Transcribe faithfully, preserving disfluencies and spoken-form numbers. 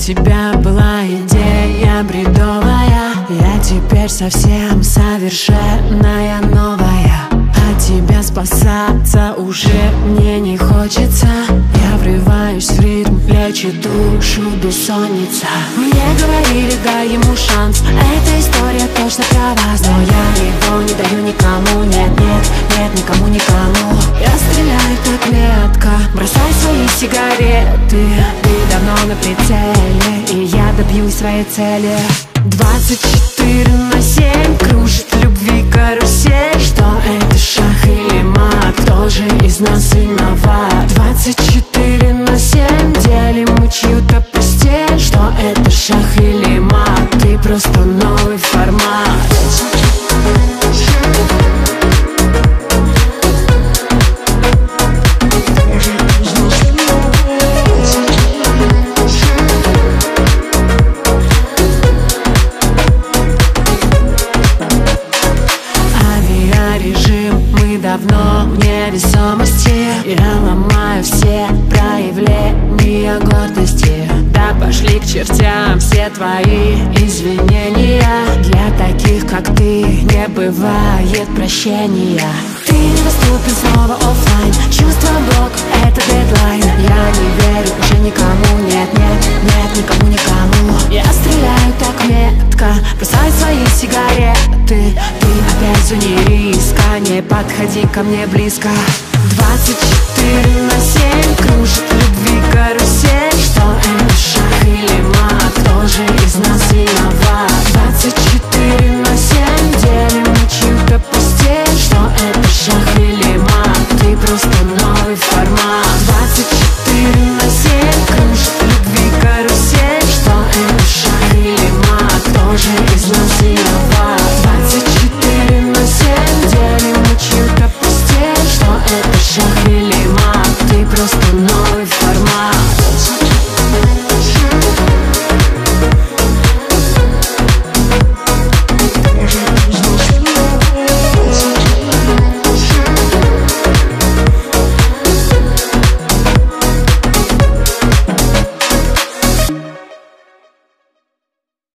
тебя была идея бредовая. Я теперь совсем совершенная новая. От тебя спасаться уже мне не хочется. Я врываюсь в ритм, лечит душу бессонница. Мне говорили, дай ему шанс, эта история точно про вас. Но я его не даю никому, нет, нет, нет, никому, никому. Я стреляю так метко, бросай свои сигареты. Ты давно на прицеле, и я добьюсь своей цели. Двадцать четыре на семь кружит в любви карусель. Что это, шах или мат? Кто же из нас виноват? Двадцать четыре на семь делим мы чью-то постель. Что это, шах или мат? Ты просто новый формат. Давно в невесомости. Я ломаю все проявления гордости. Да пошли к чертям все твои извинения. Для таких, как ты, не бывает прощения. Ты недоступен снова оффлайн. Чувство блок, это дедлайн. Я не верю уже никому, нет, нет, нет, никому, никому. Я стреляю так метко, бросай свои сигареты. Ты опять зоне риска, не подходи ко мне близко. Двадцать четыре на семь кружит в любви карусель. Что это, шах или мат? Кто же из нас виноват? Двадцать четыре на семь делим